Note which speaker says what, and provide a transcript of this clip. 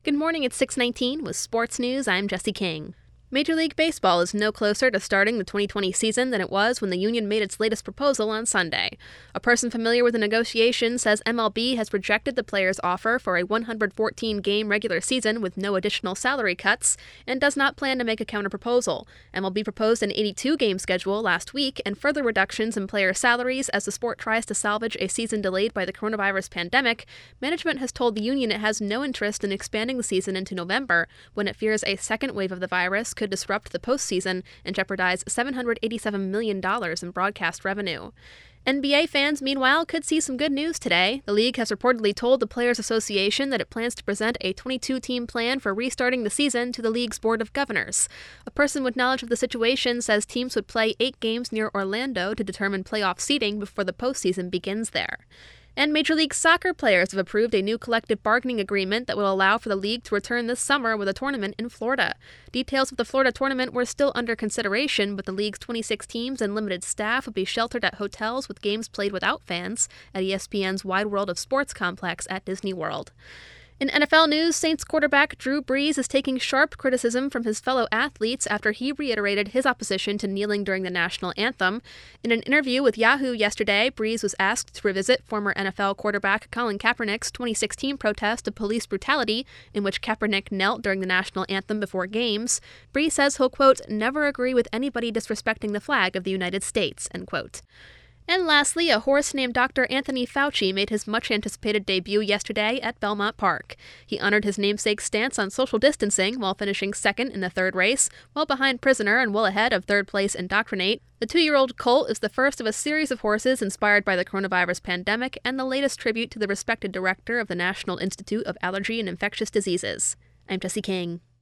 Speaker 1: Good morning, it's 6:19 with Sports News. I'm Jesse King. Major League Baseball is no closer to starting the 2020 season than it was when the union made its latest proposal on Sunday. A person familiar with the negotiations says MLB has rejected the players' offer for a 114-game regular season with no additional salary cuts and does not plan to make a counterproposal. MLB proposed an 82-game schedule last week and further reductions in player salaries as the sport tries to salvage a season delayed by the coronavirus pandemic. Management has told the union it has no interest in expanding the season into November when it fears a second wave of the virus could disrupt the postseason and jeopardize $787 million in broadcast revenue. NBA fans, meanwhile, could see some good news today. The league has reportedly told the Players Association that it plans to present a 22-team plan for restarting the season to the league's Board of Governors. A person with knowledge of the situation says teams would play 8 games near Orlando to determine playoff seeding before the postseason begins there. And Major League Soccer players have approved a new collective bargaining agreement that will allow for the league to return this summer with a tournament in Florida. Details of the Florida tournament were still under consideration, but the league's 26 teams and limited staff will be sheltered at hotels with games played without fans at ESPN's Wide World of Sports complex at Disney World. In NFL news, Saints quarterback Drew Brees is taking sharp criticism from his fellow athletes after he reiterated his opposition to kneeling during the national anthem. In an interview with Yahoo yesterday, Brees was asked to revisit former NFL quarterback Colin Kaepernick's 2016 protest of police brutality, in which Kaepernick knelt during the national anthem before games. Brees says he'll, quote, never agree with anybody disrespecting the flag of the United States, end quote. And lastly, a horse named Dr. Anthony Fauci made his much-anticipated debut yesterday at Belmont Park. He honored his namesake's stance on social distancing while finishing second in the third race, well behind Prisoner and well ahead of third place Indoctrinate. The 2-year-old colt is the first of a series of horses inspired by the coronavirus pandemic and the latest tribute to the respected director of the National Institute of Allergy and Infectious Diseases. I'm Jesse King.